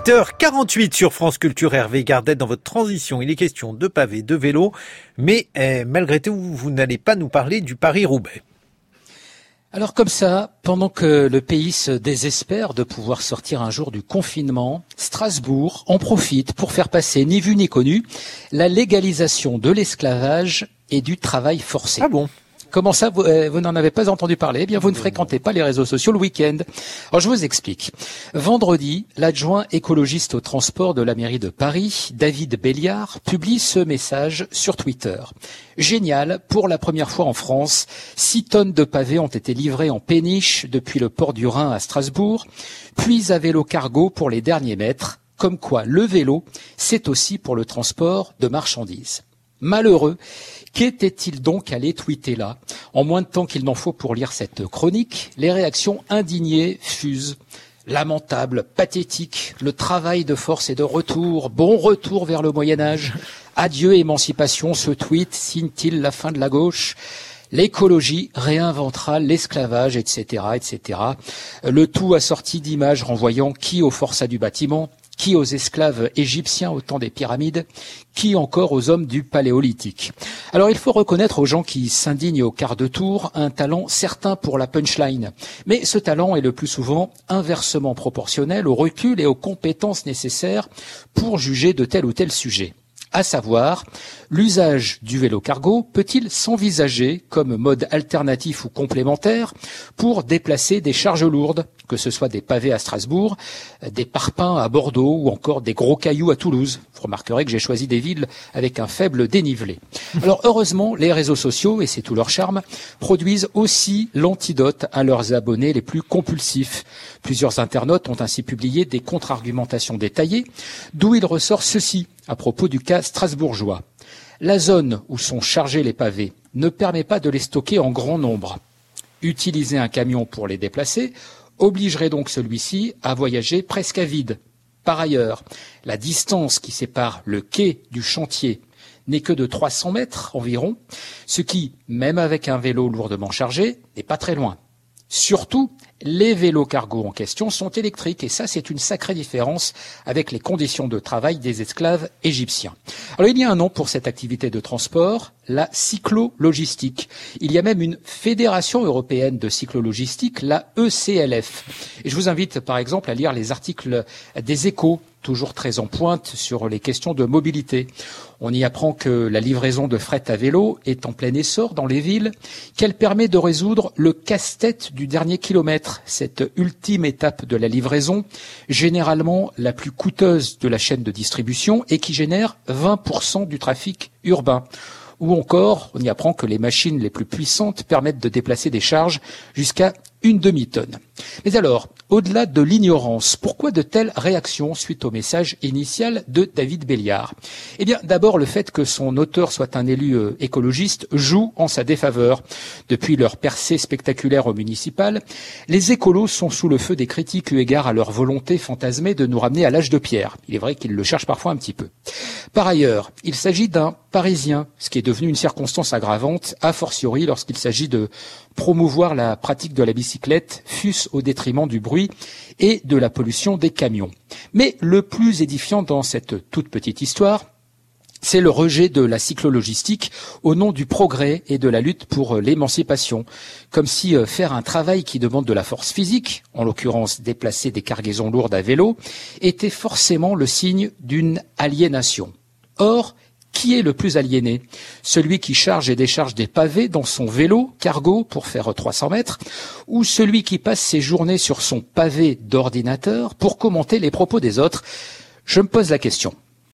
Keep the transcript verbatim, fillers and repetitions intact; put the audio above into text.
huit heures quarante-huit sur France Culture, Hervé Gardet dans votre transition. Il est question de pavés, de vélos, mais eh, malgré tout, vous n'allez pas nous parler du Paris-Roubaix. Alors comme ça, pendant que le pays se désespère de pouvoir sortir un jour du confinement, Strasbourg en profite pour faire passer, ni vu ni connu, la légalisation de l'esclavage et du travail forcé. Ah bon ? Comment ça, vous, euh, vous n'en avez pas entendu parler? Eh bien, vous ne fréquentez pas les réseaux sociaux le week-end. Alors, je vous explique. Vendredi, l'adjoint écologiste au transport de la mairie de Paris, David Béliard, publie ce message sur Twitter. Génial, pour la première fois en France, six tonnes de pavés ont été livrées en péniche depuis le port du Rhin à Strasbourg, puis à vélo cargo pour les derniers mètres. Comme quoi, le vélo, c'est aussi pour le transport de marchandises. Malheureux, qu'était-il donc allé tweeter là? En moins de temps qu'il n'en faut pour lire cette chronique, les réactions indignées fusent. Lamentable, pathétique, le travail de force est de retour, bon retour vers le Moyen-Âge. Adieu émancipation, ce tweet signe-t-il la fin de la gauche? L'écologie réinventera l'esclavage, et cetera, et cetera. Le tout assorti d'images renvoyant qui aux forçats du bâtiment, qui aux esclaves égyptiens au temps des pyramides, qui encore aux hommes du paléolithique. Alors il faut reconnaître aux gens qui s'indignent au quart de tour un talent certain pour la punchline. Mais ce talent est le plus souvent inversement proportionnel au recul et aux compétences nécessaires pour juger de tel ou tel sujet. À savoir, l'usage du vélo cargo peut-il s'envisager comme mode alternatif ou complémentaire pour déplacer des charges lourdes, que ce soit des pavés à Strasbourg, des parpaings à Bordeaux ou encore des gros cailloux à Toulouse? Vous remarquerez que j'ai choisi des villes avec un faible dénivelé. Alors heureusement, les réseaux sociaux, et c'est tout leur charme, produisent aussi l'antidote à leurs abonnés les plus compulsifs. Plusieurs internautes ont ainsi publié des contre-argumentations détaillées, d'où il ressort ceci à propos du cas strasbourgeois. La zone où sont chargés les pavés ne permet pas de les stocker en grand nombre. Utiliser un camion pour les déplacer obligerait donc celui-ci à voyager presque à vide. Par ailleurs, la distance qui sépare le quai du chantier n'est que de trois cents mètres environ, ce qui, même avec un vélo lourdement chargé, n'est pas très loin. Surtout, les vélos cargo en question sont électriques et ça, c'est une sacrée différence avec les conditions de travail des esclaves égyptiens. Alors, il y a un nom pour cette activité de transport, la cyclo-logistique. Il y a même une fédération européenne de cyclo-logistique, la E C L F. Et je vous invite, par exemple, à lire les articles des Échos, toujours très en pointe sur les questions de mobilité. On y apprend que la livraison de fret à vélo est en plein essor dans les villes, qu'elle permet de résoudre le casse-tête du dernier kilomètre, cette ultime étape de la livraison, généralement la plus coûteuse de la chaîne de distribution et qui génère vingt pour cent du trafic urbain. Ou encore, on y apprend que les machines les plus puissantes permettent de déplacer des charges jusqu'à une demi-tonne. Mais alors, au-delà de l'ignorance, pourquoi de telles réactions suite au message initial de David Béliard? Eh bien, d'abord, le fait que son auteur soit un élu euh, écologiste joue en sa défaveur. Depuis leur percée spectaculaire au municipal, les écolos sont sous le feu des critiques eu égard à leur volonté fantasmée de nous ramener à l'âge de pierre. Il est vrai qu'ils le cherchent parfois un petit peu. Par ailleurs, il s'agit d'un Parisien, ce qui est devenu une circonstance aggravante, a fortiori lorsqu'il s'agit de promouvoir la pratique de la bicyclette, fût-ce au détriment du bruit et de la pollution des camions. Mais le plus édifiant dans cette toute petite histoire, c'est le rejet de la cyclologistique au nom du progrès et de la lutte pour l'émancipation. Comme si faire un travail qui demande de la force physique, en l'occurrence déplacer des cargaisons lourdes à vélo, était forcément le signe d'une aliénation. Or, qui est le plus aliéné? Celui qui charge et décharge des pavés dans son vélo cargo pour faire trois cents mètres, ou celui qui passe ses journées sur son pavé d'ordinateur pour commenter les propos des autres? Je me pose la question.